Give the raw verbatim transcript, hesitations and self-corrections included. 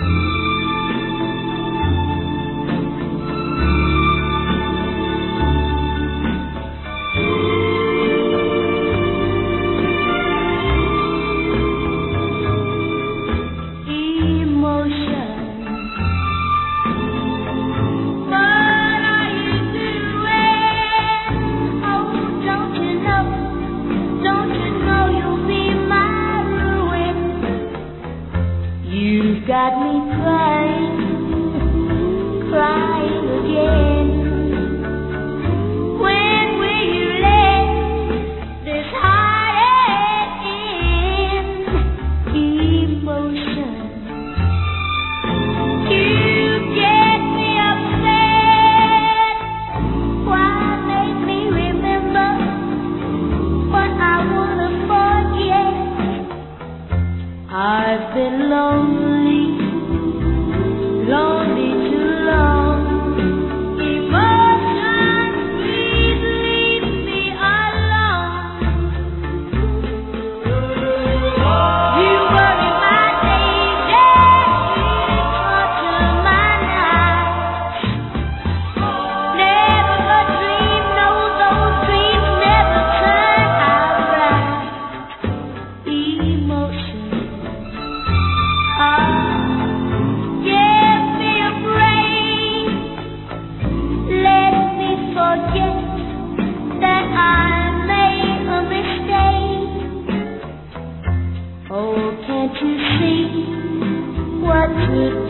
Got me crying, crying again. When will you let this heartache end? Emotion, you get me upset. Why make me remember what I wanna forget? I've been lonely, lonely too long. Emotions, please leave me alone. You worry my days, yeah, you torture my nights. Never a dream, no, those dreams never turn out right. Emotions, ah. Oh, can't you see what you